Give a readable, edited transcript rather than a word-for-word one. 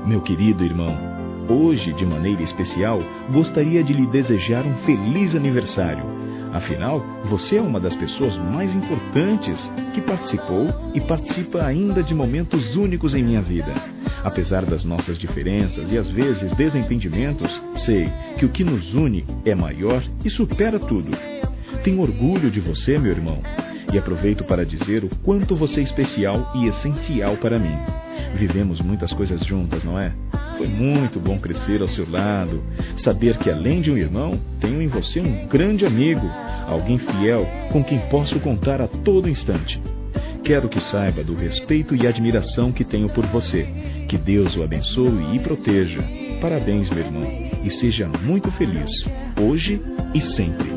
Meu querido irmão, hoje, de maneira especial, gostaria de lhe desejar um feliz aniversário. Afinal, você é uma das pessoas mais importantes que participou e participa ainda de momentos únicos em minha vida. Apesar das nossas diferenças e às vezes desentendimentos, sei que o que nos une é maior e supera tudo. Tenho orgulho de você, meu irmão, e aproveito para dizer o quanto você é especial e essencial para mim. Vivemos muitas coisas juntas, não é? Foi muito bom crescer ao seu lado, saber que além de um irmão, tenho em você um grande amigo, alguém fiel com quem posso contar a todo instante. Quero que saiba do respeito e admiração que tenho por você. Que Deus o abençoe e proteja. Parabéns, meu irmão, e seja muito feliz, hoje e sempre.